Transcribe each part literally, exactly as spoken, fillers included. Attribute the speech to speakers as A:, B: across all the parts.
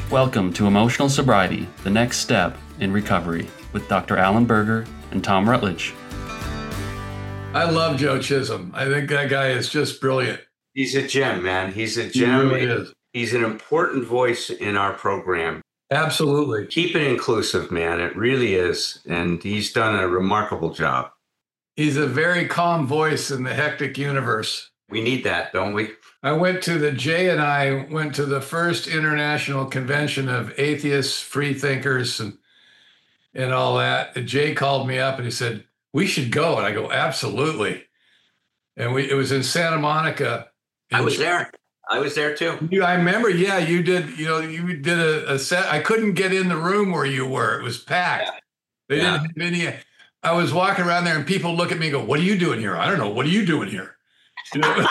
A: Welcome to Emotional Sobriety, the next step in recovery, with Doctor Alan Berger and Tom Rutledge.
B: I love Joe Chisholm. I think that guy is just brilliant.
C: He's a gem, man. He's a gem.
B: He really is.
C: He's an important voice in our program.
B: Absolutely.
C: Keep it inclusive, man. It really is. And he's done a remarkable job.
B: He's a very calm voice in the hectic universe.
C: We need that, don't we?
B: I went to the, Jay and I went to the first international convention of atheists, free thinkers, and, and all that. And Jay called me up and he said, we should go. And I go, absolutely. And we, it was in Santa Monica.
C: I was there. I was there too.
B: You, I remember, yeah, you did, you know, you did a, a set. I couldn't get in the room where you were. It was packed.
C: Yeah.
B: They
C: Yeah.
B: didn't have any. I was walking around there and people look at me and go, what are you doing here? I don't know. What are you doing here? You know?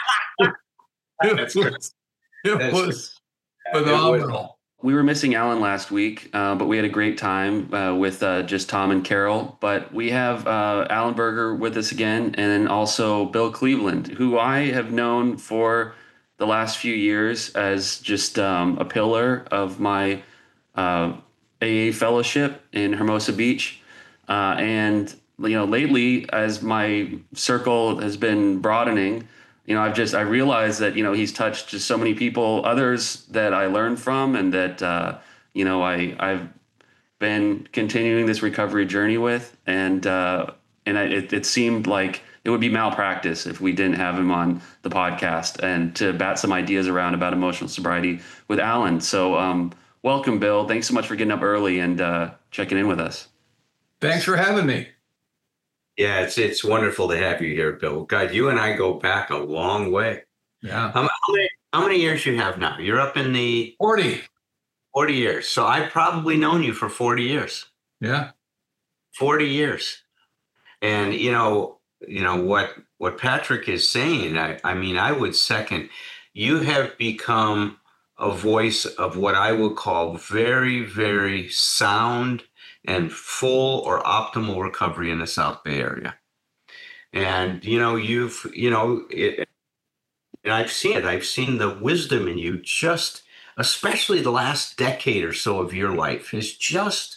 B: It
C: That's
B: was,
C: good.
B: it
C: That's
B: was
C: good.
B: phenomenal.
A: We were missing Alan last week, uh, but we had a great time uh, with uh, just Tom and Carol. But we have uh, Alan Berger with us again, and then also Bill Cleveland, who I have known for the last few years as just um, a pillar of my uh, A A fellowship in Hermosa Beach. Uh, and, you know, lately, as my circle has been broadening, you know, I've just, I realized that, you know, he's touched just so many people, others that I learned from, and that, uh, you know, I, I've been continuing this recovery journey with. And, uh, and I, it, it seemed like it would be malpractice if we didn't have him on the podcast and to bat some ideas around about emotional sobriety with Alan. So, um, welcome, Bill. Thanks so much for getting up early and, uh, checking in with us.
B: Thanks for having me.
C: Yeah, it's it's wonderful to have you here, Bill. God, you and I go back a long way.
B: Yeah.
C: How, how many how many years you have now? You're up in the
B: forty.
C: forty years. So I've probably known you for forty years.
B: Yeah.
C: forty years. And you know, you know what what Patrick is saying, I, I mean, I would second. You have become a voice of what I would call very, very sound and full or optimal recovery in the South Bay area. And, you know, you've, you know, it, and I've seen it. I've seen the wisdom in you just, especially the last decade or so of your life is just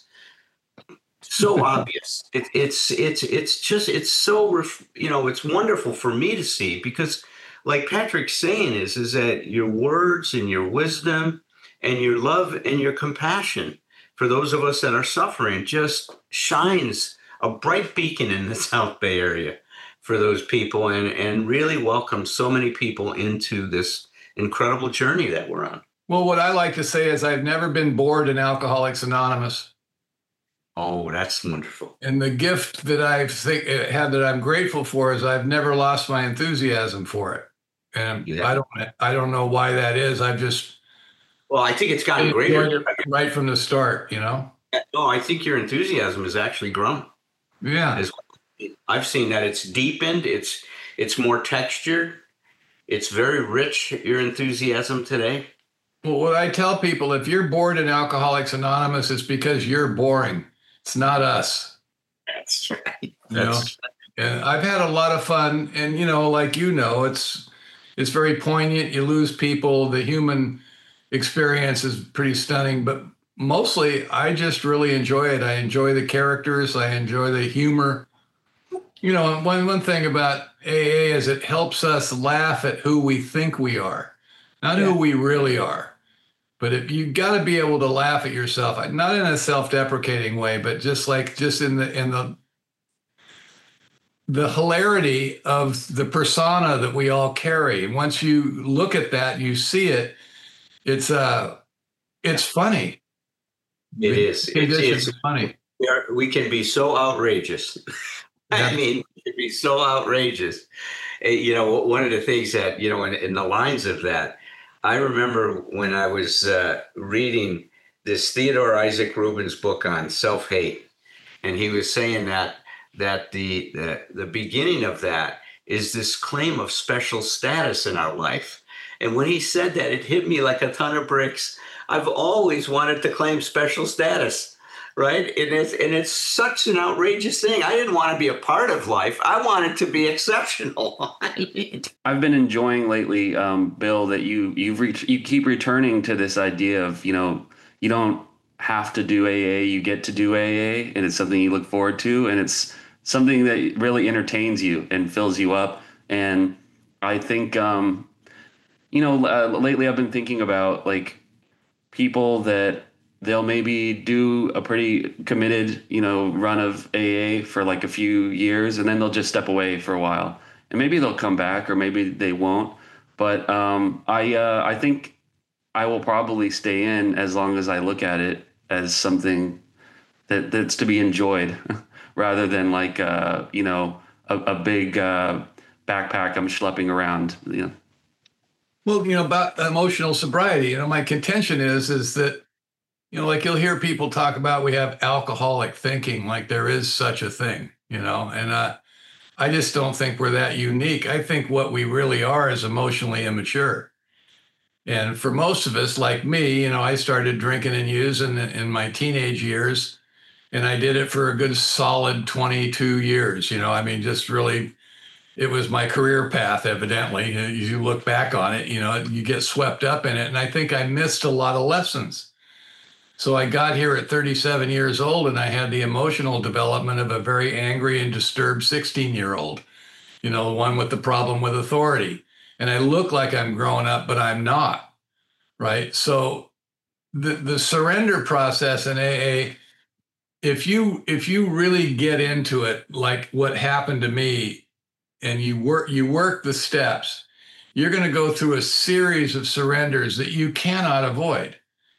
C: so obvious. It, it's, it's, it's just, it's so, ref, you know, it's wonderful for me to see because like Patrick's saying is, is that your words and your wisdom and your love and your compassion for those of us that are suffering just shines a bright beacon in the South Bay area for those people and, and really welcomes so many people into this incredible journey that we're on.
B: Well, what I like to say is I've never been bored in Alcoholics Anonymous.
C: Oh, that's wonderful.
B: And the gift that I've think, had that I'm grateful for is I've never lost my enthusiasm for it. And
C: Yeah.
B: I don't I don't know why that is. I've just
C: Well, I think it's gotten greater.
B: Right from the start, you know?
C: No, I think your enthusiasm has actually grown.
B: Yeah.
C: As I've seen that it's deepened. It's it's more textured. It's very rich, your enthusiasm today.
B: Well, what I tell people, if you're bored in Alcoholics Anonymous, it's because you're boring. It's not us.
C: That's right.
B: You know?
C: That's
B: And I've had a lot of fun. And, you know, like, you know, it's it's very poignant. You lose people. The human experience is pretty stunning, but mostly I just really enjoy it. I enjoy the characters. I enjoy the humor. You know, one, one thing about A A is it helps us laugh at who we think we are, not
C: Yeah.
B: who we really are. But if you got to be able to laugh at yourself, not in a self-deprecating way, but just like just in the in the the hilarity of the persona that we all carry. And once you look at that, you see it. It's uh, it's funny.
C: It is.
B: It
C: It's,
B: is
C: it's
B: funny.
C: we, are, we can be so outrageous.
B: Yeah.
C: I mean, we can be so outrageous. Uh, You know, one of the things that, you know, in, in the lines of that, I remember when I was uh, reading this Theodore Isaac Rubin's book on self-hate, and he was saying that that the, the the beginning of that is this claim of special status in our life. And when he said that, it hit me like a ton of bricks. I've always wanted to claim special status. right? And it's and it's such an outrageous thing. I didn't want to be a part of life. I wanted to be exceptional.
A: I've been enjoying lately, um, Bill, that you you've reached, you keep returning to this idea of, you know, you don't have to do A A, you get to do A A, and it's something you look forward to, and it's something that really entertains you and fills you up. And I think, um, you know, uh, lately I've been thinking about like people that they'll maybe do a pretty committed, you know, run of A A for like a few years, and then they'll just step away for a while, and maybe they'll come back, or maybe they won't. But um, I, uh, I think I will probably stay in as long as I look at it as something that that's to be enjoyed, rather than like, uh, you know, a, a big uh, backpack I'm schlepping around. You know.
B: Well, you know, about emotional sobriety, you know, my contention is, is that, you know, like you'll hear people talk about, we have alcoholic thinking, like there is such a thing, you know, and uh, I just don't think we're that unique. I think what we really are is emotionally immature. And for most of us, like me, you know, I started drinking and using in my teenage years, and I did it for a good solid twenty-two years, you know, I mean, just really, it was my career path, evidently. As you look back on it, you know, you get swept up in it. And I think I missed a lot of lessons. So I got here at thirty-seven years old, and I had the emotional development of a very angry and disturbed sixteen-year-old, you know, the one with the problem with authority. And I look like I'm growing up, but I'm not, right? So the, the surrender process in A A, if you if you really get into it, like what happened to me, and you work you work the steps, you're going to go through a series of surrenders that you cannot avoid.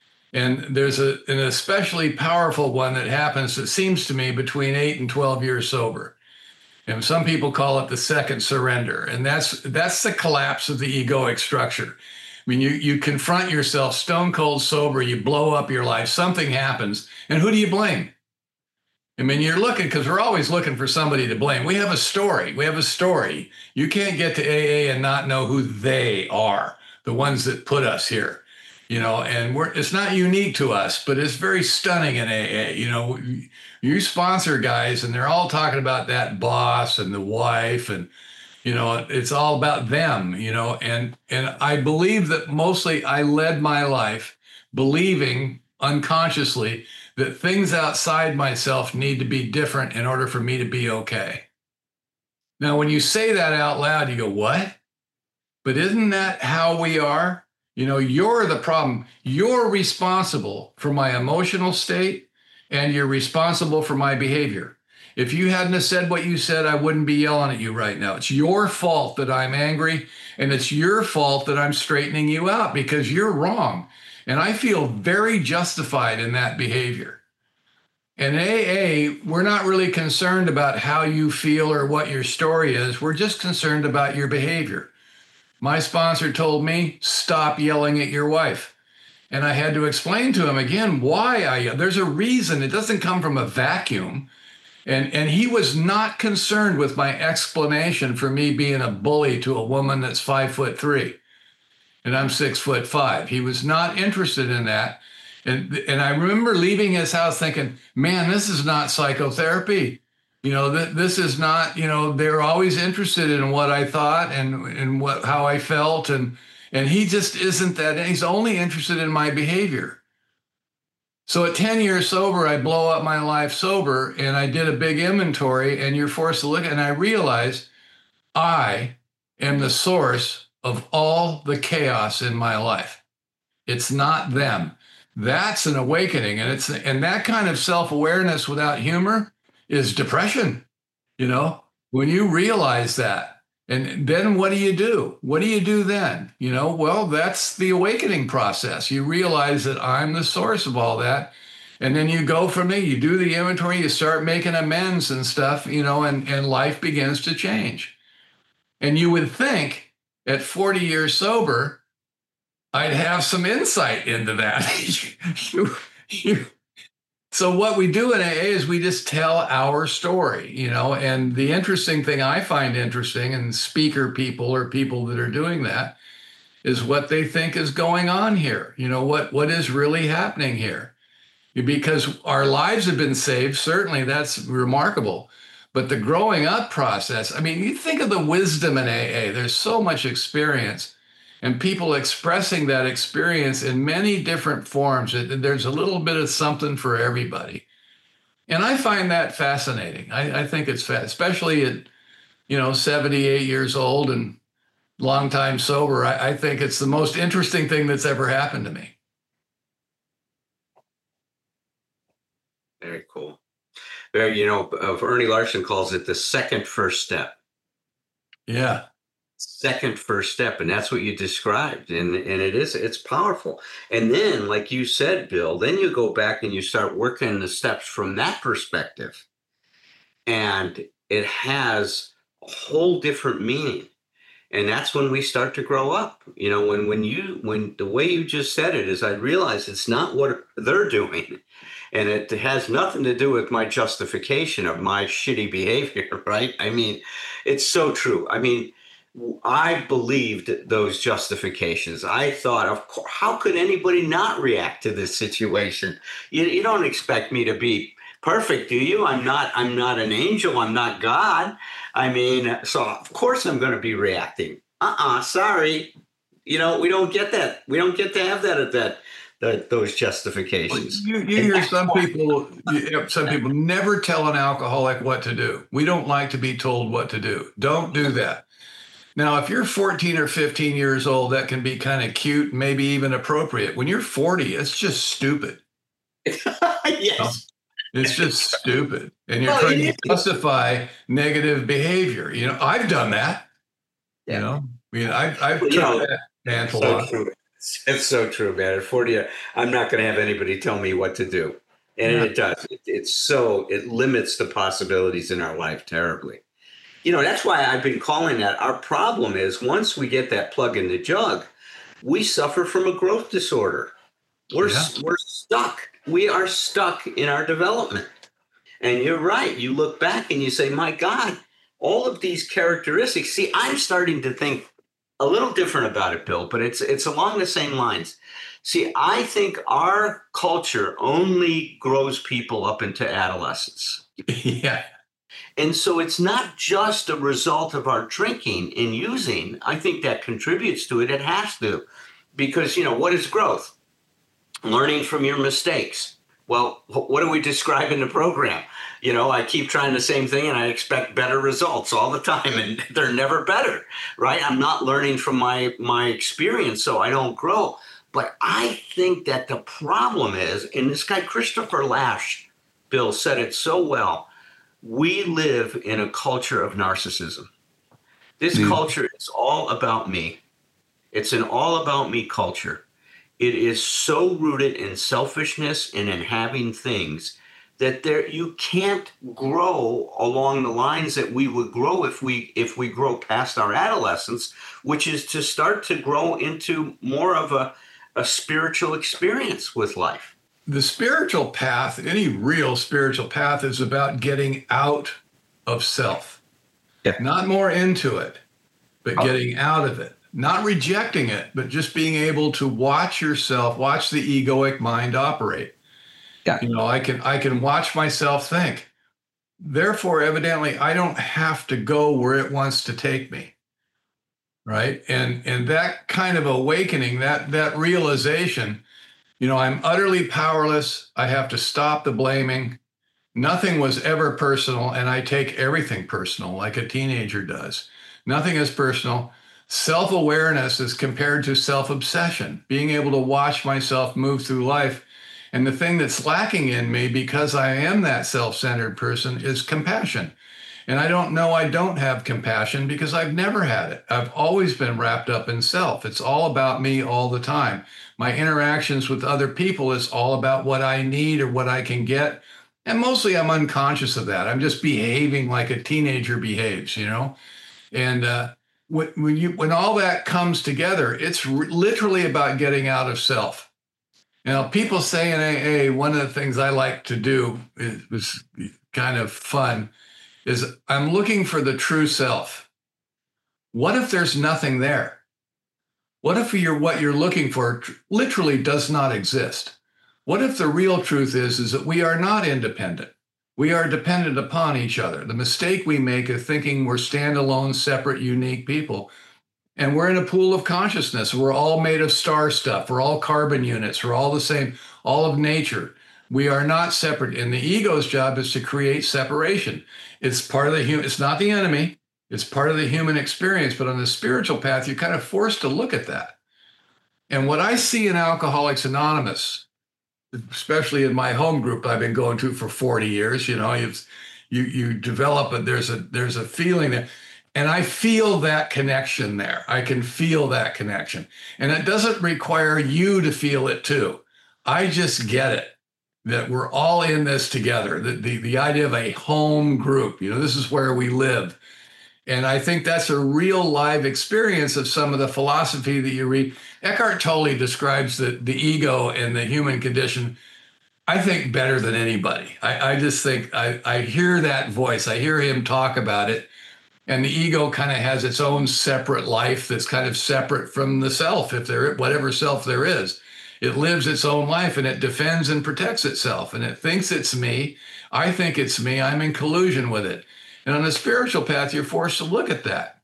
B: And there's a, an especially powerful one that happens, it seems to me, between eight and twelve years sober. And some people call it the second surrender. And that's that's the collapse of the egoic structure. I mean, you, you confront yourself stone cold sober, you blow up your life, something happens, and who do you blame? I mean, you're looking, because we're always looking for somebody to blame. We have a story. We have a story. You can't get to A A and not know who they are, the ones that put us here. You know, and we're, it's not unique to us, but it's very stunning in A A. You know, you sponsor guys and they're all talking about that boss and the wife, and, you know, it's all about them, you know, and, and I believe that mostly I led my life believing unconsciously that things outside myself need to be different in order for me to be okay. Now, when you say that out loud, you go, what? But isn't that how we are? You know, you're the problem. You're responsible for my emotional state, and you're responsible for my behavior. If you hadn't have said what you said, I wouldn't be yelling at you right now. It's your fault that I'm angry, and it's your fault that I'm straightening you out because you're wrong. And I feel very justified in that behavior. In A A, we're not really concerned about how you feel or what your story is. We're just concerned about your behavior. My sponsor told me, stop yelling at your wife. And I had to explain to him again why I yell. There's a reason. It doesn't come from a vacuum. And, and he was not concerned with my explanation for me being a bully to a woman that's five foot three. And I'm six foot five. He was not interested in that. And, and I remember leaving his house thinking, man, this is not psychotherapy. You know, th- this is not, you know, they're always interested in what I thought and, and what, how I felt. And, and he just isn't that. And he's only interested in my behavior. So at ten years sober, I blow up my life sober, and I did a big inventory, and you're forced to look, and I realized I am the source of all the chaos in my life. It's not them. That's an awakening. And it's, and that kind of self-awareness without humor is depression. You know, when you realize that, and then what do you do? What do you do then? You know, well, that's the awakening process. You realize that I'm the source of all that. And then you go from there, you do the inventory, you start making amends and stuff, you know, and, and life begins to change. And you would think at forty years sober, I'd have some insight into that. you, you, so what we do in A A is we just tell our story, you know, and the interesting thing I find interesting in speaker people or people that are doing that is what they think is going on here. You know, what, what is really happening here? because our lives have been saved. Certainly, that's remarkable. But the growing up process, I mean, you think of the wisdom in A A, there's so much experience and people expressing that experience in many different forms. There's a little bit of something for everybody. And I find that fascinating. I, I think it's fast, especially at, you know, seventy-eight years old and long time sober. I, I think it's the most interesting thing that's ever happened to me.
C: Very cool. You know, Ernie Larson calls it the second first step.
B: Yeah.
C: Second first step. And that's what you described. And, and it is, it's powerful. And then, like you said, Bill, then you go back and you start working the steps from that perspective. And it has a whole different meaning. And that's when we start to grow up. You know, when, when you, when the way you just said it is, I realize it's not what they're doing. And it has nothing to do with my justification of my shitty behavior, right? I mean, it's so true. I mean, I believed those justifications. I thought, of course, how could anybody not react to this situation? You, you don't expect me to be perfect, do you? I'm not, I'm not an angel. I'm not God. I mean, so of course I'm going to be reacting. Uh-uh, sorry. You know, we don't get that. We don't get to have that at that. The, those justifications.
B: You, you hear some people, some people never tell an alcoholic what to do. We don't like to be told what to do. Don't do that. Now, if you're fourteen or fifteen years old, that can be kind of cute, maybe even appropriate. When you're forty, it's just stupid.
C: Yes.
B: It's just stupid. And you're
C: well,
B: trying to justify negative behavior. You know, I've done that.
C: Yeah.
B: You know, I mean, I've, I've
C: well,
B: tried
C: you know,
B: that mantle
C: so
B: off.
C: true. It's so true, man. At forty, I'm not going to have anybody tell me what to do. And yeah. it does. It, it's so, it limits the possibilities in our life terribly. You know, that's why I've been calling that. Our problem is once we get that plug in the jug, we suffer from a growth disorder. We're, yeah. we're stuck. We are stuck in our development. And you're right. You look back and you say, my God, all of these characteristics. See, I'm starting to think a little different about it, Bill, but it's it's along the same lines. See, I think our culture only grows people up into adolescence.
B: Yeah.
C: And so it's not just a result of our drinking and using. I think that contributes to it. It has to. Because, you know, what is growth? Learning from your mistakes. Well, what do we describe in the program? You know, I keep trying the same thing and I expect better results all the time and they're never better, right? I'm not learning from my, my experience, so I don't grow. But I think that the problem is, and this guy Christopher Lasch, Bill, said it so well, we live in a culture of narcissism. This mm. culture is all about me. It's an all about me culture. It is so rooted in selfishness and in having things that there you can't grow along the lines that we would grow if we if we grow past our adolescence, which is to start to grow into more of a, a spiritual experience with life.
B: The spiritual path, any real spiritual path, is about getting out of self. Yeah. Not more into it, but oh. getting out of it. Not rejecting it, but just being able to watch yourself, watch the egoic mind operate. Yeah. You know, I can I can watch myself think. Therefore, evidently, I don't have to go where it wants to take me. Right. And and that kind of awakening, that that realization, you know, I'm utterly powerless. I have to stop the blaming. Nothing was ever personal, and I take everything personal like a teenager does. Nothing is personal. Self-awareness is compared to self-obsession, being able to watch myself move through life. And the thing that's lacking in me, because I am that self-centered person, is compassion. And I don't know I don't have compassion because I've never had it. I've always been wrapped up in self. It's all about me all the time. My interactions with other people is all about what I need or what I can get. And mostly I'm unconscious of that. I'm just behaving like a teenager behaves, you know? And, uh, When you when all that comes together, it's r- literally about getting out of self. Now, people say in A A, one of the things I like to do, it was kind of fun, is I'm looking for the true self. What if there's nothing there? What if you're what you're looking for literally does not exist? What if the real truth is, is that we are not independent? We are dependent upon each other. The mistake we make is thinking we're standalone, separate, unique people. And we're in a pool of consciousness. We're all made of star stuff. We're all carbon units. We're all the same, all of nature. We are not separate. And the ego's job is to create separation. It's part of the human, it's not the enemy. It's part of the human experience. But on the spiritual path, you're kind of forced to look at that. And what I see in Alcoholics Anonymous, especially in my home group I've been going to for forty years, you know, you've, you you develop a, there's a there's a feeling there. And I feel that connection there. I can feel that connection. And it doesn't require you to feel it too. I just get it, that we're all in this together. The, the, the idea of a home group, you know, this is where we live. And I think that's a real live experience of some of the philosophy that you read. Eckhart Tolle describes the, the ego and the human condition, I think, better than anybody. I, I just think I, I hear that voice. I hear him talk about it. And the ego kind of has its own separate life that's kind of separate from the self, if there, whatever self there is. It lives its own life and it defends and protects itself. And it thinks it's me. I think it's me. I'm in collusion with it. And on the spiritual path, you're forced to look at that.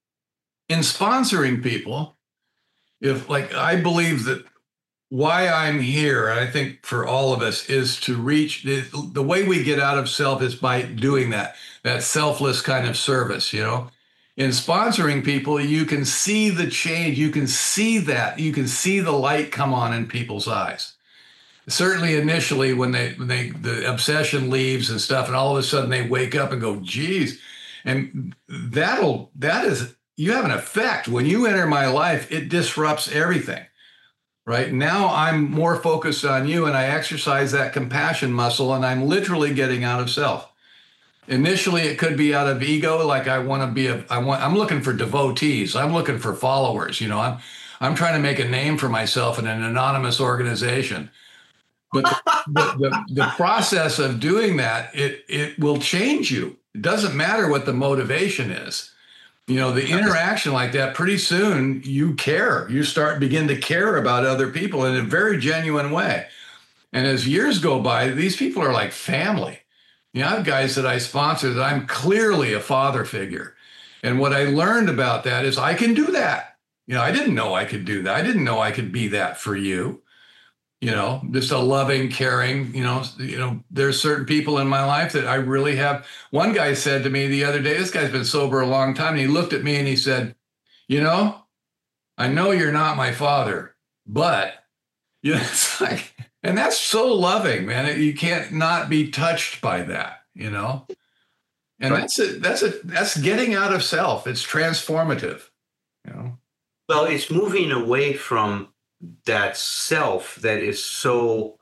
B: In sponsoring people, if like I believe that why I'm here, and I think for all of us, is to reach the, the way we get out of self is by doing that, that selfless kind of service, you know. In sponsoring people, you can see the change, you can see that, you can see the light come on in people's eyes. Certainly initially when they when they the obsession leaves and stuff, and all of a sudden they wake up and go, geez, and that'll that is you have an effect. When you enter my life, it disrupts everything. Right now, I'm more focused on you, and I exercise that compassion muscle, and I'm literally getting out of self. Initially, it could be out of ego, like I want to be a, I want, I'm looking for devotees, I'm looking for followers. You know, I'm, I'm trying to make a name for myself in an anonymous organization. But the, the, the, the process of doing that, it, it will change you. It doesn't matter what the motivation is. You know, the interaction like that, pretty soon you care. You start begin to care about other people in a very genuine way. And as years go by, these people are like family. You know, I have guys that I sponsor that I'm clearly a father figure. And what I learned about that is I can do that. You know, I didn't know I could do that. I didn't know I could be that for you. You know, just a loving, caring, you know, you know, there's certain people in my life that I really have. One guy said to me the other day, this guy's been sober a long time, and he looked at me and he said, you know, I know you're not my father, but, you know, it's like, and that's so loving, man. You can't not be touched by that, you know, and right. that's a, that's a, that's getting out of self. It's transformative, you know.
C: Well, it's moving away from that self that is so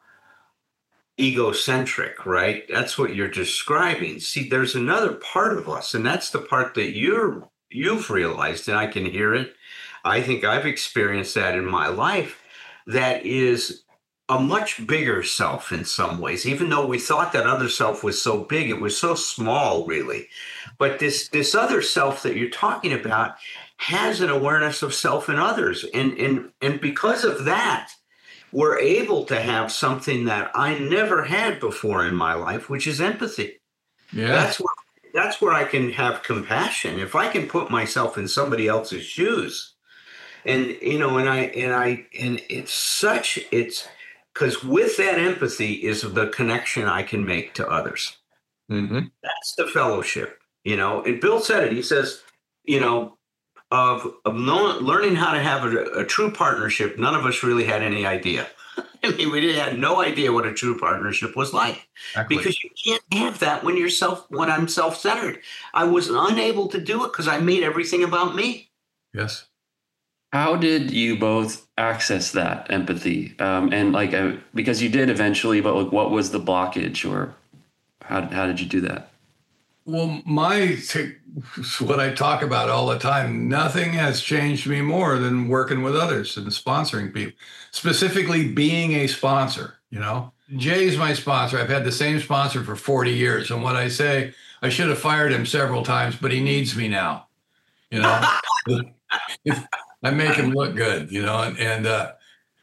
C: egocentric, right? That's what you're describing. See, there's another part of us, and that's the part that you're you've realized, and I can hear it. I think I've experienced that in my life. That is a much bigger self in some ways. Even though we thought that other self was so big, it was so small, really. But this this other self that you're talking about has an awareness of self and others. And, and, and because of that, we're able to have something that I never had before in my life, which is empathy.
B: Yeah.
C: That's where, that's where I can have compassion. If I can put myself in somebody else's shoes, and, you know, and I, and I, and it's such, it's because with that empathy is the connection I can make to others.
B: Mm-hmm.
C: That's the fellowship, you know, and Bill said it, he says, you know, Of, of know, learning how to have a, a true partnership, none of us really had any idea. I mean, we didn't had no idea what a true partnership was like. Exactly. Because you can't have that when you're self, when I'm self-centered. I was unable to do it because I made everything about me.
B: Yes.
A: How did you both access that empathy? Um, and like, uh, because you did eventually, but like, what was the blockage, or how how did you do that?
B: Well, my what I talk about all the time, nothing has changed me more than working with others and sponsoring people, specifically being a sponsor. You know, Jay's my sponsor. I've had the same sponsor for forty years. And what I say, I should have fired him several times, but he needs me now. You know, I make him look good, you know, and, and uh,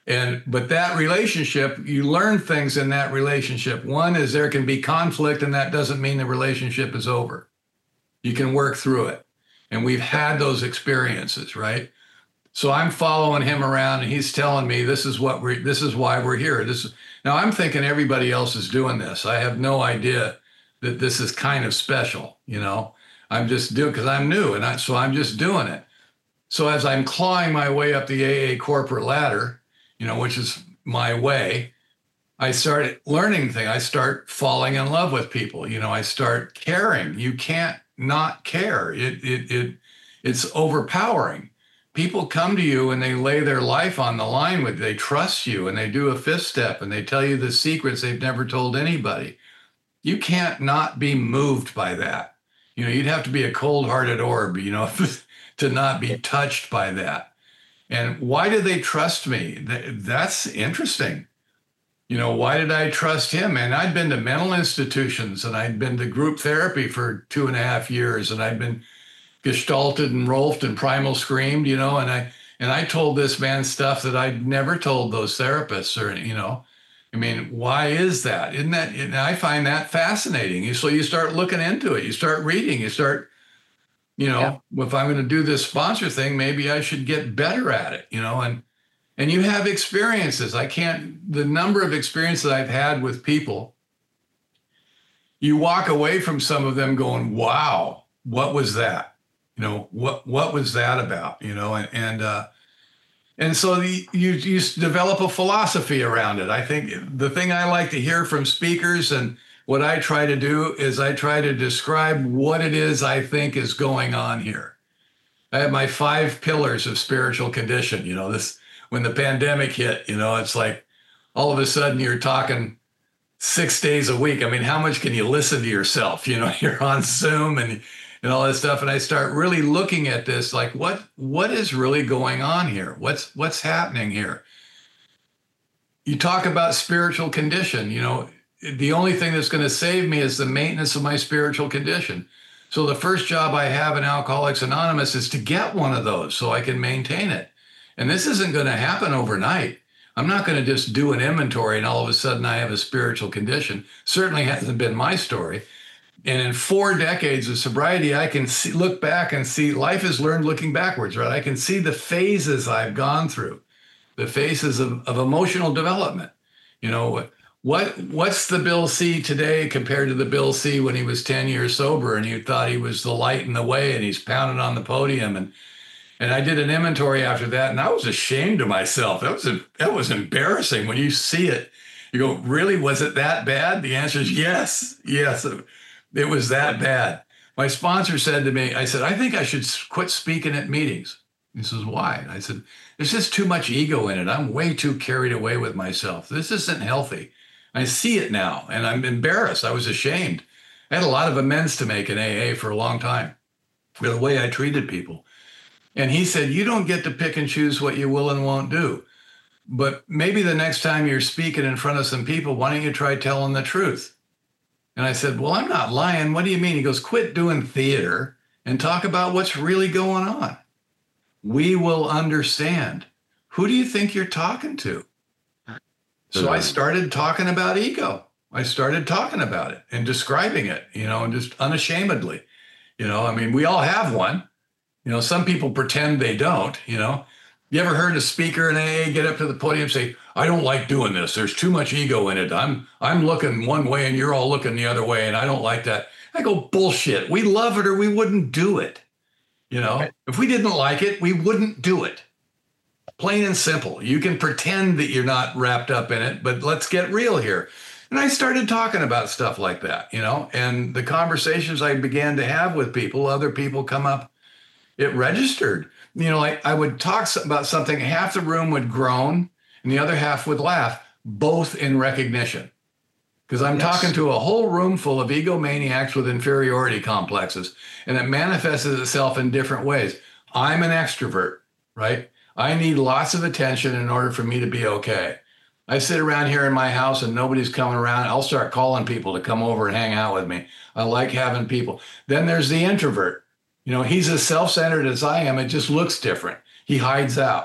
B: And but that relationship, you learn things in that relationship. One is there can be conflict, and that doesn't mean the relationship is over. You can work through it. And we've had those experiences, right? So I'm following him around, and he's telling me this is what we're this is why we're here. This is, now I'm thinking everybody else is doing this. I have no idea that this is kind of special, you know. I'm just doing because I'm new, and I, so I'm just doing it. So as I'm clawing my way up the A A corporate ladder, you know, which is my way, I started learning things. I start falling in love with people. You know, I start caring. You can't not care. It it it it's overpowering. People come to you and they lay their life on the line with, they trust you, and they do a fifth step and they tell you the secrets they've never told anybody. You can't not be moved by that. You know, you'd have to be a cold-hearted orb, you know, to not be touched by that. And why do they trust me? That's interesting. You know, why did I trust him? And I'd been to mental institutions, and I'd been to group therapy for two and a half years, and I'd been gestalted and Rolfed and primal screamed, you know, and I and I told this man stuff that I'd never told those therapists, or, you know, I mean, why is that? Isn't that, and I find that fascinating. So you start looking into it, you start reading, you start, you know, yeah. If I'm going to do this sponsor thing, maybe I should get better at it, you know, and and you have experiences. I can't, the number of experiences I've had with people, you walk away from some of them going, wow, what was that? You know, what what was that about? You know, and and uh, and so the, you you develop a philosophy around it. I think the thing I like to hear from speakers, and what I try to do is I try to describe what it is I think is going on here. I have my five pillars of spiritual condition. You know, this, when the pandemic hit, you know, it's like all of a sudden you're talking six days a week. I mean, how much can you listen to yourself? You know, you're on Zoom and and all that stuff. And I start really looking at this, like, what, what is really going on here? What's, what's happening here? You talk about spiritual condition, you know, the only thing that's going to save me is the maintenance of my spiritual condition. So the first job I have in Alcoholics Anonymous is to get one of those so I can maintain it. And this isn't going to happen overnight. I'm not going to just do an inventory and all of a sudden I have a spiritual condition. Certainly hasn't been my story. And in four decades of sobriety, I can see, look back and see life is learned looking backwards, right? I can see the phases I've gone through, the phases of, of emotional development. You know, what what's the Bill C today compared to the Bill C when he was ten years sober and you thought he was the light in the way and he's pounding on the podium? And and I did an inventory after that, and I was ashamed of myself. That was that was embarrassing. When you see it, you go, really, was it that bad? The answer is yes, yes. It was that bad. My sponsor said to me, I said, I think I should quit speaking at meetings. He says, why? And I said, there's just too much ego in it. I'm way too carried away with myself. This isn't healthy. I see it now, and I'm embarrassed. I was ashamed. I had a lot of amends to make in A A for a long time for the way I treated people. And he said, you don't get to pick and choose what you will and won't do. But maybe the next time you're speaking in front of some people, why don't you try telling the truth? And I said, well, I'm not lying. What do you mean? He goes, quit doing theater and talk about what's really going on. We will understand. Who do you think you're talking to? So I started talking about ego. I started talking about it and describing it, you know, and just unashamedly. You know, I mean, we all have one. You know, some people pretend they don't, you know. You ever heard a speaker in A A get up to the podium and say, I don't like doing this. There's too much ego in it. I'm I'm looking one way and you're all looking the other way, and I don't like that. I go, bullshit. We love it or we wouldn't do it. You know, right. If we didn't like it, we wouldn't do it. Plain and simple. You can pretend that you're not wrapped up in it, but let's get real here. And I started talking about stuff like that, you know, and the conversations I began to have with people, other people come up, it registered. You know, like I would talk about something, half the room would groan and the other half would laugh, both in recognition. Because I'm yes. talking to a whole room full of egomaniacs with inferiority complexes, and it manifests itself in different ways. I'm an extrovert, right? I need lots of attention in order for me to be okay. I sit around here in my house and nobody's coming around. I'll start calling people to come over and hang out with me. I like having people. Then there's the introvert. You know, he's as self-centered as I am. It just looks different. He hides out.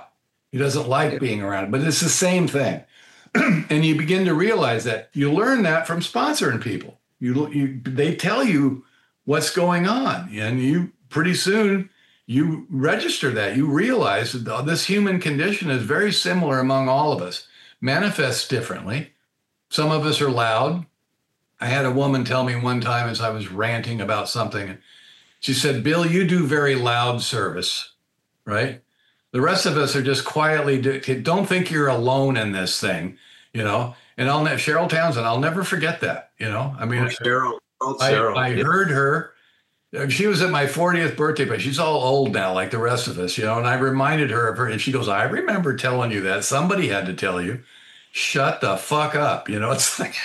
B: He doesn't like being around it, but it's the same thing. And you begin to realize that you learn that from sponsoring people. You, you, they tell you what's going on, and you pretty soon you register that. You realize that this human condition is very similar among all of us, manifests differently. Some of us are loud. I had a woman tell me one time as I was ranting about something, she said, "Bill, you do very loud service, right? The rest of us are just quietly, do, don't think you're alone in this thing, you know?" And I'll ne- Cheryl Townsend, I'll never forget that, you know? I mean,
C: oh, Cheryl, oh,
B: I,
C: Cheryl.
B: I
C: yeah.
B: heard her, she was at my fortieth birthday, but she's all old now, like the rest of us, you know? And I reminded her of her, and she goes, "I remember telling you that. Somebody had to tell you. Shut the fuck up." You know, it's like,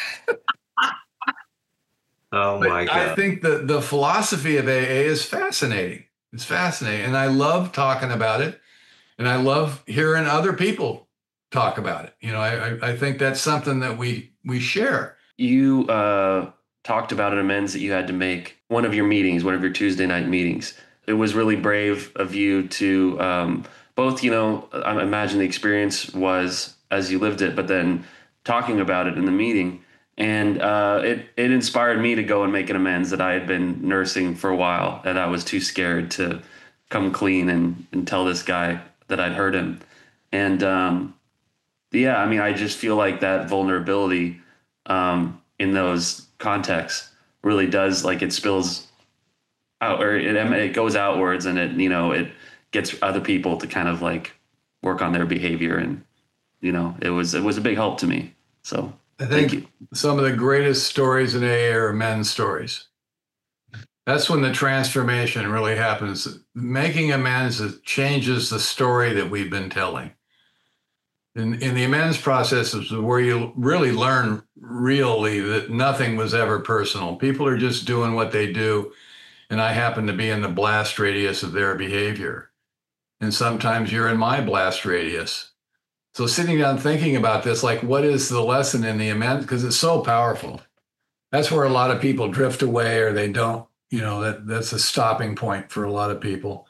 C: oh my God.
B: I think the, the philosophy of A A is fascinating. It's fascinating. And I love talking about it. And I love hearing other people talk about it. You know, I, I think that's something that we, we share.
A: You uh, talked about an amends that you had to make one of your meetings, one of your Tuesday night meetings. It was really brave of you to um, both, you know, I imagine the experience was as you lived it, but then talking about it in the meeting. And uh, it, it inspired me to go and make an amends that I had been nursing for a while, and I was too scared to come clean and, and tell this guy that I'd hurt him. And um, yeah, I mean, I just feel like that vulnerability um, in those contexts really does, like, it spills out, or it, it goes outwards, and it, you know, it gets other people to kind of like work on their behavior. And, you know, it was, it was a big help to me. So
B: I
A: thank
B: think
A: you.
B: Some of the greatest stories in A A are men's stories. That's when the transformation really happens. Making amends changes the story that we've been telling. In, in the amends process is where you really learn really that nothing was ever personal. People are just doing what they do, and I happen to be in the blast radius of their behavior. And sometimes you're in my blast radius. So sitting down thinking about this, like, what is the lesson in the amends? Because it's so powerful. That's where a lot of people drift away, or they don't. You know, that that's a stopping point for a lot of people.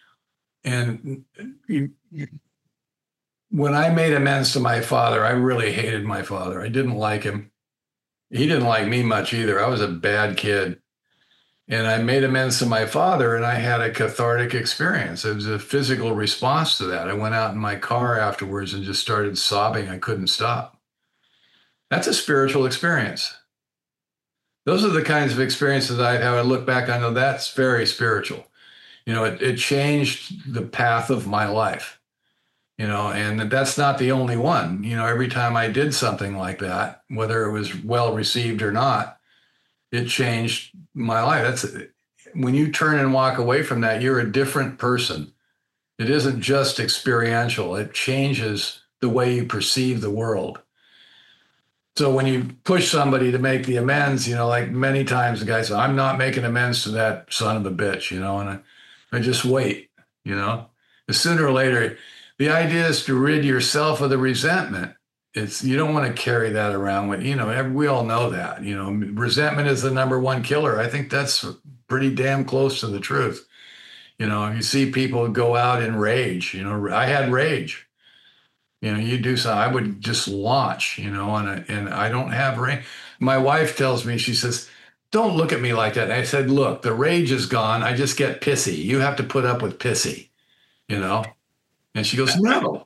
B: And you, you, when I made amends to my father, I really hated my father. I didn't like him. He didn't like me much either. I was a bad kid. And I made amends to my father, and I had a cathartic experience. It was a physical response to that. I went out in my car afterwards and just started sobbing. I couldn't stop. That's a spiritual experience. Those are the kinds of experiences I have. I look back, I know that's very spiritual. You know, it, it changed the path of my life, you know, and that's not the only one. You know, every time I did something like that, whether it was well received or not, it changed my life. That's when you turn and walk away from that, you're a different person. It isn't just experiential. It changes the way you perceive the world. So when you push somebody to make the amends, you know, like many times the guy says, "I'm not making amends to that son of a bitch," you know, and I, I just wait, you know. Sooner or later, the idea is to rid yourself of the resentment. It's, you don't want to carry that around with, you know, we all know that, you know, resentment is the number one killer. I think that's pretty damn close to the truth. You know, you see people go out in rage, you know, I had rage. You know, you do something, I would just launch, you know, and, I- and I don't have rage. My wife tells me, she says, "Don't look at me like that." And I said, "Look, the rage is gone. I just get pissy. You have to put up with pissy, you know?" And she goes, "No,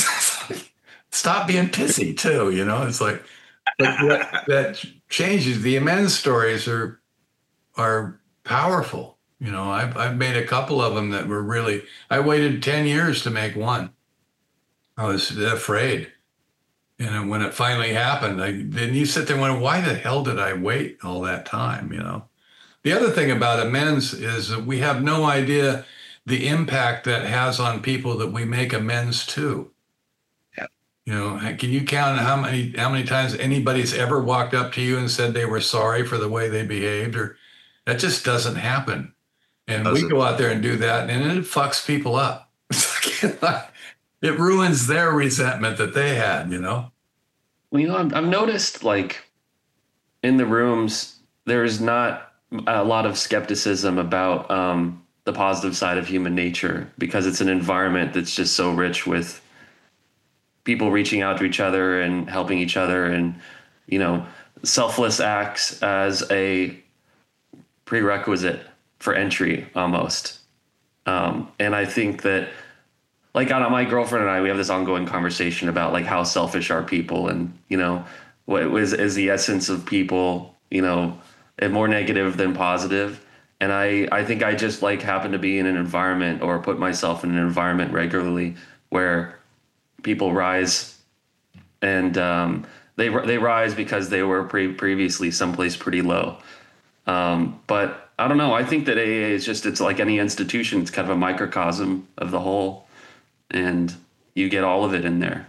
B: stop being pissy too." You know, it's like, but that, that changes. The amends stories are, are powerful. You know, I've, I've made a couple of them that were really, I waited ten years to make one. I was afraid. And when it finally happened, I, then you sit there and wonder, why the hell did I wait all that time, you know? The other thing about amends is that we have no idea the impact that has on people that we make amends to.
C: Yeah.
B: You know, can you count how many how many times anybody's ever walked up to you and said they were sorry for the way they behaved? Or that just doesn't happen. And
C: Doesn't.
B: we go out there and do that, and it fucks people up. It ruins their resentment that they had, you know?
A: Well, you know, I've, I've noticed, like, in the rooms, there's not a lot of skepticism about um, the positive side of human nature, because it's an environment that's just so rich with people reaching out to each other and helping each other, and, you know, selfless acts as a prerequisite for entry almost. Um, and I think that, like, I don't know, my girlfriend and I, we have this ongoing conversation about like how selfish are people, and, you know, what is, is the essence of people, you know, and more negative than positive. And I, I think I just like happen to be in an environment, or put myself in an environment regularly, where people rise, and um, they they rise because they were pre- previously someplace pretty low. Um, but I don't know. I think that A A is just, it's like any institution. It's kind of a microcosm of the whole, and you get all of it in there.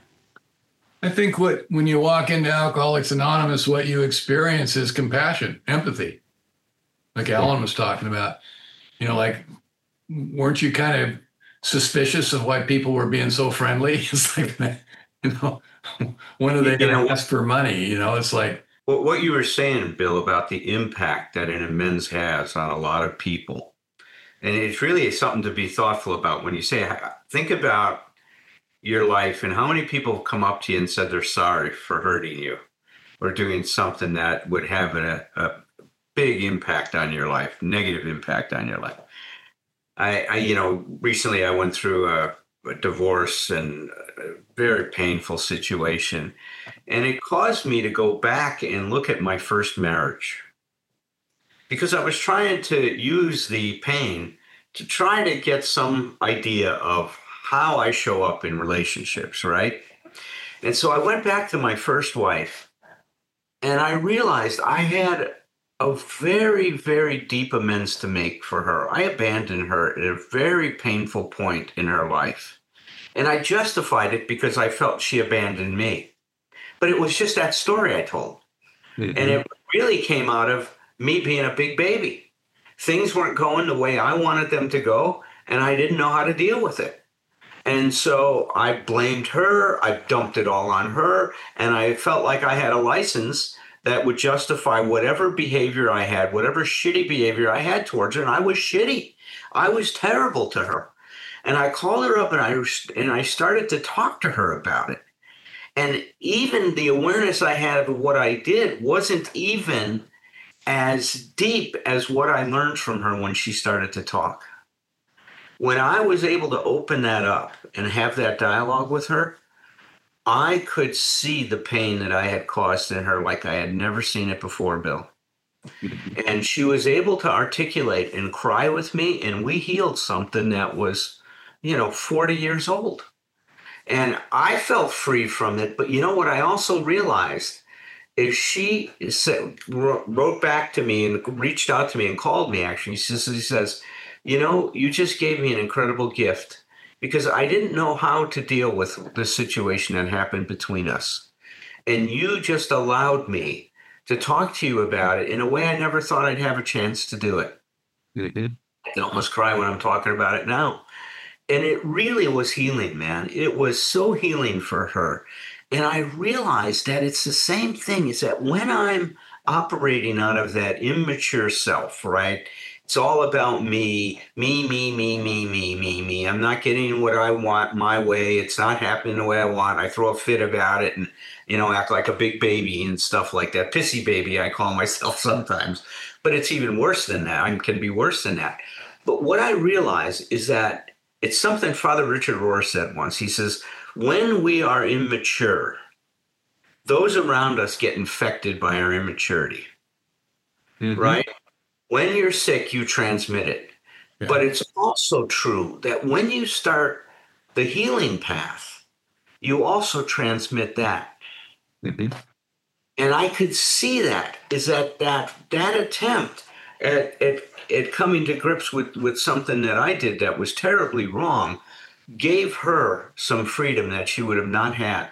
B: I think what when you walk into Alcoholics Anonymous, what you experience is compassion, empathy, like Alan was talking about. You know, like, weren't you kind of suspicious of why people were being so friendly? It's like, you know, when are they going to ask for money? You know, it's like.
C: Well, what you were saying, Bill, about the impact that an amends has on a lot of people. And it's really something to be thoughtful about when you say, think about your life and how many people have come up to you and said they're sorry for hurting you or doing something that would have a, a big impact on your life, negative impact on your life. I, I you know, recently I went through a, a divorce and a very painful situation. And it caused me to go back and look at my first marriage, because I was trying to use the pain to try to get some idea of how I show up in relationships, right? And so I went back to my first wife, and I realized I had a very, very deep amends to make for her. I abandoned her at a very painful point in her life. And I justified it because I felt she abandoned me. But it was just that story I told. Mm-hmm. And it really came out of me being a big baby. Things weren't going the way I wanted them to go, and I didn't know how to deal with it. And so I blamed her. I dumped it all on her. And I felt like I had a license that would justify whatever behavior I had, whatever shitty behavior I had towards her. And I was shitty. I was terrible to her. And I called her up, and I, and I started to talk to her about it. And even the awareness I had of what I did wasn't even as deep as what I learned from her when she started to talk. When I was able to open that up and have that dialogue with her, I could see the pain that I had caused in her like I had never seen it before, Bill. And she was able to articulate and cry with me, and we healed something that was, you know, forty years old. And I felt free from it. But you know what I also realized is she said, wrote back to me and reached out to me and called me, actually. She says, she says, you know, you just gave me an incredible gift, because I didn't know how to deal with the situation that happened between us. And you just allowed me to talk to you about it in a way I never thought I'd have a chance to do it. Mm-hmm. I can almost cry when I'm talking about it now. And it really was healing, man. It was so healing for her. And I realized that it's the same thing, is that when I'm operating out of that immature self, right? It's all about me, me, me, me, me, me, me, me. I'm not getting what I want my way. It's not happening the way I want. I throw a fit about it and, you know, act like a big baby and stuff like that. Pissy baby, I call myself sometimes. But it's even worse than that. It can be worse than that. But what I realize is that it's something Father Richard Rohr said once. He says, when we are immature, those around us get infected by our immaturity, mm-hmm. right? When you're sick, you transmit it. Yeah. But it's also true that when you start the healing path, you also transmit that. Mm-hmm. And I could see that, is that that, that attempt at, at, at coming to grips with, with something that I did that was terribly wrong gave her some freedom that she would have not had.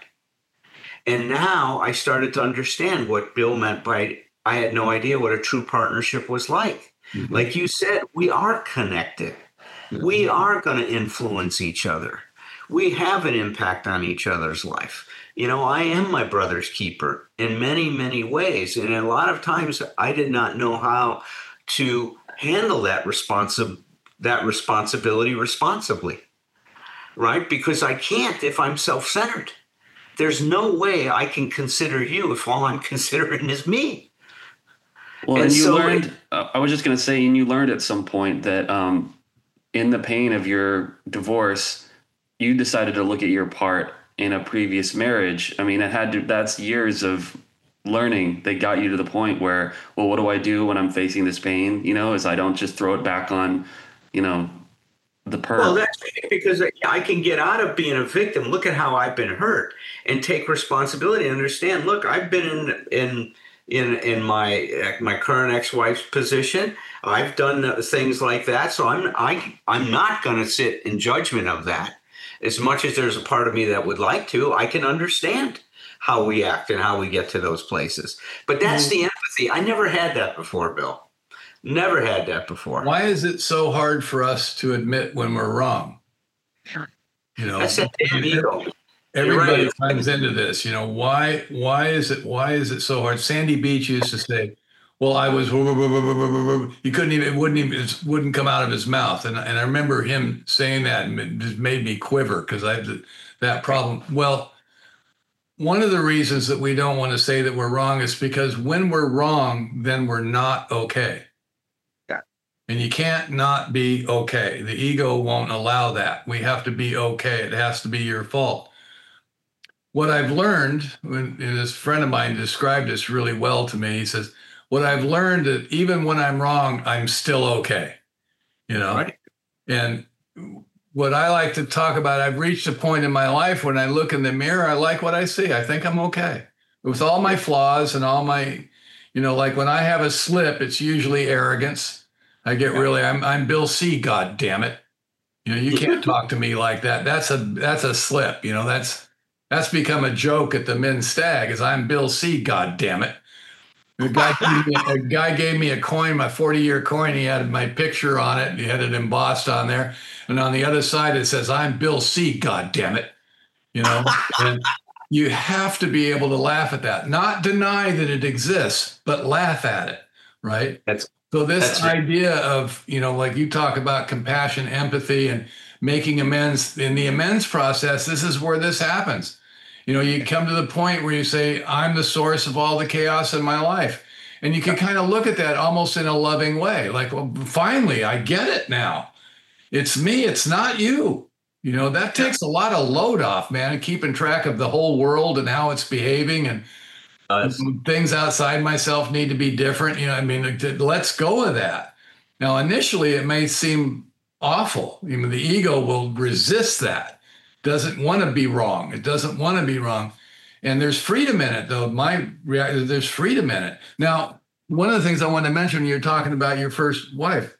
C: And now I started to understand what Bill meant by, I had no idea what a true partnership was like. Mm-hmm. Like you said, we are connected. Mm-hmm. We are going to influence each other. We have an impact on each other's life. You know, I am my brother's keeper in many, many ways. And a lot of times I did not know how to handle that responsi- that responsibility responsibly, right? Because I can't if I'm self-centered. there's no way I can consider you if all I'm considering is me.
A: Well,
C: And
A: and you
C: so
A: learned, uh, I was just going to say, and you learned at some point that um, in the pain of your divorce, you decided to look at your part in a previous marriage. I mean, it had to, that's years of learning that got you to the point where, well, what do I do when I'm facing this pain? You know, is I don't just throw it back on, you know, the
C: Well,
A: perp.
C: that's because I can get out of being a victim. Look at how I've been hurt, and take responsibility and understand. Look, I've been in in in in my my current ex-wife's position. I've done things like that, so I'm I I'm not going to sit in judgment of that. As much as there's a part of me that would like to, I can understand how we act and how we get to those places. But that's the empathy. I never had that before, Bill. Never had that before.
B: Why is it so hard for us to admit when we're wrong? You know,
C: That's that damn ego.
B: everybody
C: You're right.
B: comes into this. You know, why? Why is it? Why is it so hard? Sandy Beach used to say, "Well, I was." He couldn't even. It wouldn't even. It wouldn't come out of his mouth. And and I remember him saying that, and it just made me quiver because I have that problem. Well, one of the reasons that we don't want to say that we're wrong is because when we're wrong, then we're not okay. And you can't not be okay. The ego won't allow that. We have to be okay. It has to be your fault. What I've learned, when, and this friend of mine described this really well to me, he says, what I've learned that even when I'm wrong, I'm still okay. You know?
C: Right.
B: And what I like to talk about, I've reached a point in my life when I look in the mirror, I like what I see. I think I'm okay. With all my flaws and all my, you know, like when I have a slip, it's usually arrogance. I get really, I'm I'm Bill C, God damn it. You know, you can't talk to me like that. That's a that's a slip. You know, that's that's become a joke at the men's stag is I'm Bill C, God damn it. A guy, gave me, a guy gave me a coin, my forty-year coin. He had my picture on it. He had it embossed on there. And on the other side, it says, I'm Bill C, God damn it. You know, and you have to be able to laugh at that. Not deny that it exists, but laugh at it, right?
C: That's
B: So this
C: That's right.
B: idea of, you know, like you talk about compassion, empathy, and making amends in the amends process, this is where this happens. You know, you come to the point where you say, I'm the source of all the chaos in my life. And you can kind of look at that almost in a loving way. Like, well, finally, I get it now. It's me. It's not you. You know, that takes a lot of load off, man, and keeping track of the whole world and how it's behaving and
C: Uh,
B: things outside myself need to be different. You know, I mean, let's go of that. Now, initially, it may seem awful. I mean, the ego will resist that, doesn't want to be wrong. It doesn't want to be wrong. And there's freedom in it, though. My reaction, there's freedom in it. Now, one of the things I wanted to mention when you're talking about your first wife,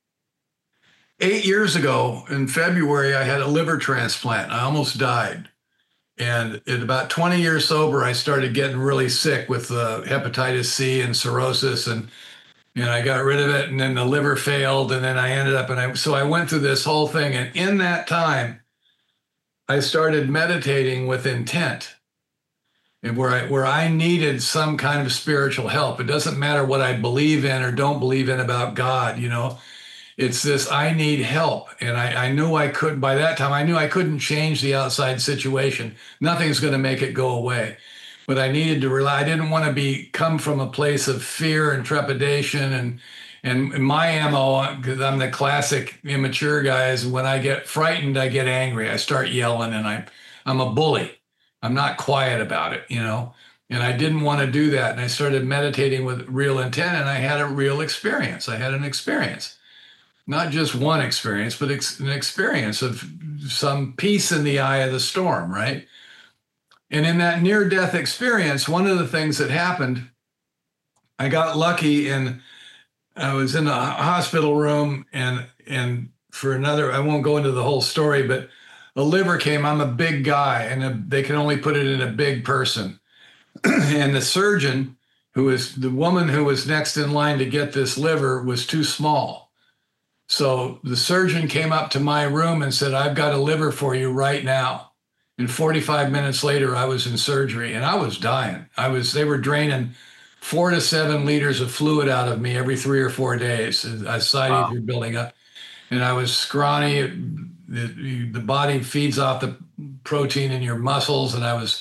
B: eight years ago in February, I had a liver transplant. I almost died. And at about twenty years sober, I started getting really sick with uh, hepatitis C and cirrhosis, and and I got rid of it. And then the liver failed, and then I ended up, and I so I went through this whole thing. And in that time, I started meditating with intent, and where I where I needed some kind of spiritual help. It doesn't matter what I believe in or don't believe in about God, you know. It's this, I need help. And I, I knew I couldn't, by that time, I knew I couldn't change the outside situation. Nothing's going to make it go away. But I needed to rely, I didn't want to be, come from a place of fear and trepidation. And, and my M O, because I'm the classic immature guy, is when I get frightened, I get angry. I start yelling and I, I'm a bully. I'm not quiet about it, you know. And I didn't want to do that. And I started meditating with real intent, and I had a real experience. I had an experience. Not just one experience, but ex- an experience of some peace in the eye of the storm, right? And in that near-death experience, one of the things that happened, I got lucky, and I was in a hospital room, and and for another, I won't go into the whole story, but a liver came. I'm a big guy, and a, they can only put it in a big person. And the surgeon, who was the woman who was next in line to get this liver, was too small. So the surgeon came up to my room and said, I've got a liver for you right now. And forty-five minutes later, I was in surgery and I was dying. I was, they were draining four to seven liters of fluid out of me every three or four days. Ascites
C: Wow.
B: were building up. And I was scrawny. The, the body feeds off the protein in your muscles. And I was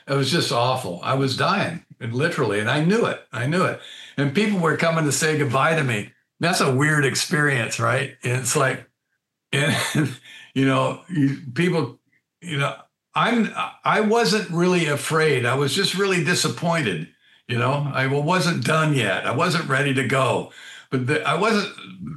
B: It was just awful. I was dying, and literally, and I knew it. I knew it. And people were coming to say goodbye to me. That's a weird experience, right? And it's like, and you know, you, people, you know, I'm I wasn't really afraid. I was just really disappointed. You know, I wasn't done yet. I wasn't ready to go, but the, I wasn't.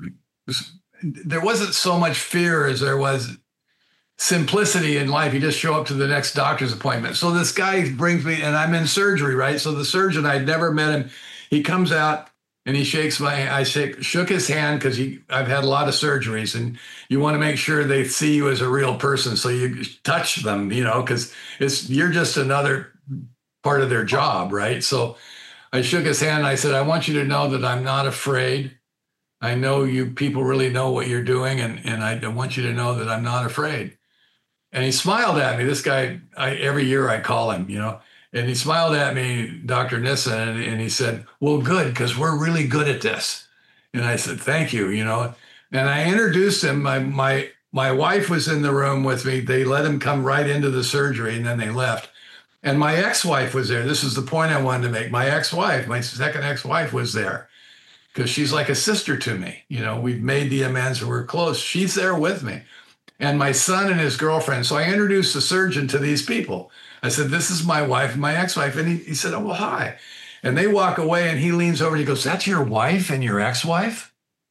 B: There wasn't so much fear as there was simplicity in life. You just show up to the next doctor's appointment. So this guy brings me, and I'm in surgery, right? So the surgeon, I'd never met him. He comes out and he shakes my, I shake, shook his hand because he, I've had a lot of surgeries, and you want to make sure they see you as a real person. So you touch them, you know, because it's, you're just another part of their job, right? So I shook his hand and I said, I want you to know that I'm not afraid. I know you people really know what you're doing, and, and I want you to know that I'm not afraid. And he smiled at me. This guy, I, every year I call him, you know, and he smiled at me, Doctor Nissen, and, and he said, well, good, because we're really good at this. And I said, thank you, you know. And I introduced him. My, my, my wife was in the room with me. They let him come right into the surgery, and then they left. And my ex-wife was there. This is the point I wanted to make. My ex-wife, my second ex-wife was there, because she's like a sister to me. You know, we've made the amends, we're close. She's there with me. And my son and his girlfriend. So I introduced the surgeon to these people. I said, this is my wife and my ex-wife. And he, he said, oh, well, hi. And they walk away, and he leans over and he goes, that's your wife and your ex-wife?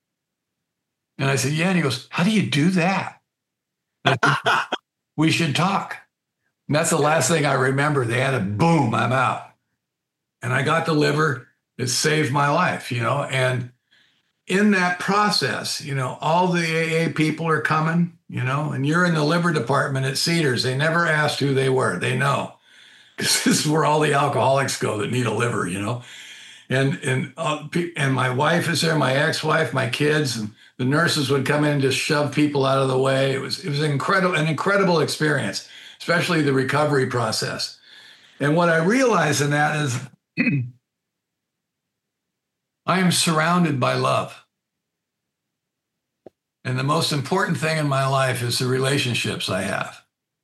B: And I said, yeah. And he goes, how do you do that? Said, we should talk. And that's the last thing I remember. They had a boom, I'm out. And I got the liver. It saved my life, you know. And in that process, you know, all the A A people are coming, you know, and you're in the liver department at Cedars. They never asked who they were. They know, because this is where all the alcoholics go that need a liver, you know. And and uh, and my wife is there, my ex-wife, my kids, and the nurses would come in and just shove people out of the way. It was it was incredible, an incredible experience, especially the recovery process. And what I realized in that is I am surrounded by love. And the most important thing in my life is the relationships I have.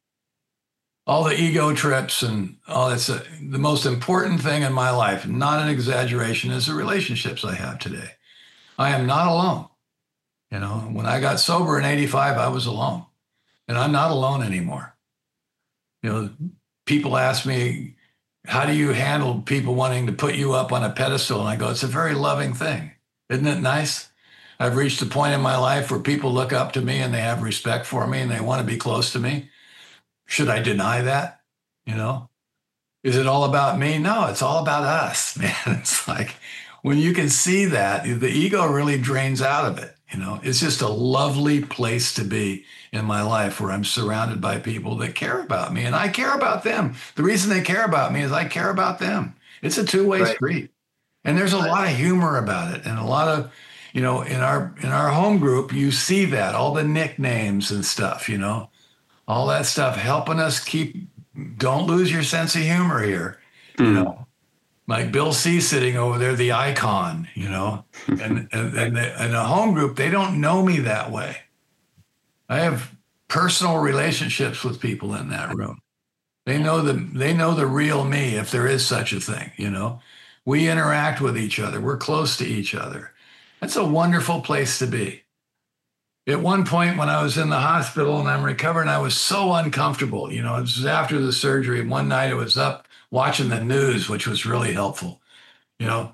B: All the ego trips and all that's a, the most important thing in my life, not an exaggeration, is the relationships I have today. I am not alone. You know, when I got sober in eighty-five, I was alone, and I'm not alone anymore. You know, people ask me, how do you handle people wanting to put you up on a pedestal? And I go, it's a very loving thing. Isn't it nice? I've reached a point in my life where people look up to me and they have respect for me and they want to be close to me. Should I deny that? You know, is it all about me? No, it's all about us, man. It's like when you can see that, the ego really drains out of it. You know, it's just a lovely place to be in my life, where I'm surrounded by people that care about me and I care about them. The reason they care about me is I care about them. It's a two-way right. street. And there's a lot of humor about it, and a lot of, you know, in our in our home group, you see that, all the nicknames and stuff, you know, all that stuff helping us keep, don't lose your sense of humor here, mm. you know. Like Bill C sitting over there, the icon, you know, and and, and, the, and a home group, they don't know me that way. I have personal relationships with people in that room. They know the they know the real me, if there is such a thing, you know. We interact with each other. We're close to each other. That's a wonderful place to be. At one point when I was in the hospital and I'm recovering, I was so uncomfortable. You know, it was after the surgery. One night I was up watching the news, which was really helpful. You know,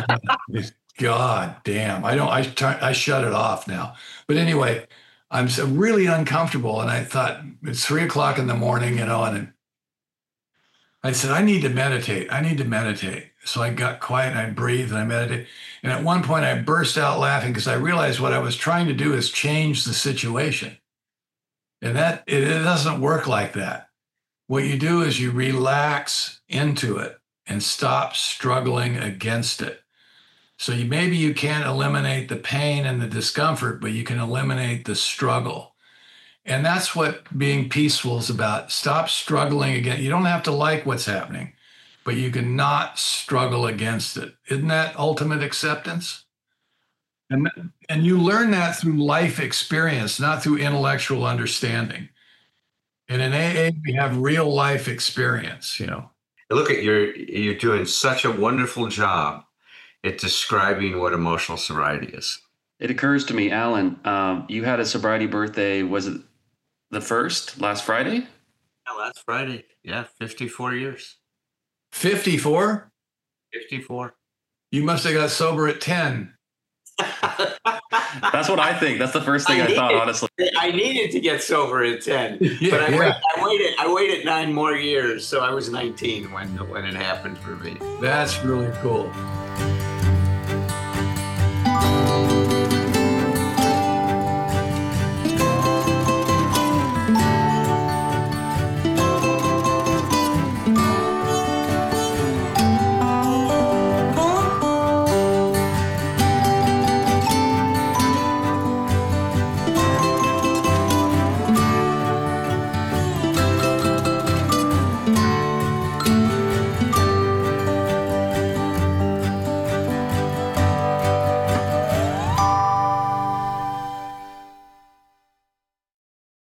B: God damn, I don't, I, turn, I shut it off now. But anyway, I'm so really uncomfortable. And I thought, it's three o'clock in the morning, you know, and I said, I need to meditate. I need to meditate. So I got quiet and I breathed and I meditated. And at one point I burst out laughing because I realized what I was trying to do is change the situation. And that, it, it doesn't work like that. What you do is you relax into it and stop struggling against it. So you, maybe you can't eliminate the pain and the discomfort, but you can eliminate the struggle. And that's what being peaceful is about. Stop struggling again. You don't have to like what's happening, but you can not struggle against it. Isn't that ultimate acceptance? And, and you learn that through life experience, not through intellectual understanding. And in A A, we have real life experience, you know.
C: Look at you're you're doing such a wonderful job at describing what emotional sobriety is.
A: It occurs to me, Alan, um, you had a sobriety birthday. Was it the first last Friday?
C: Yeah, last Friday. Yeah, fifty-four years.
B: fifty-four?
C: fifty-four.
B: You must have got sober at ten.
A: That's what I think. That's the first thing I, I thought,
C: needed,
A: honestly.
C: I needed to get sober at ten,
B: Yeah,
C: but I,
B: yeah.
C: wait, I waited. I waited nine more years, so I was nineteen when when it happened for me.
B: That's really cool.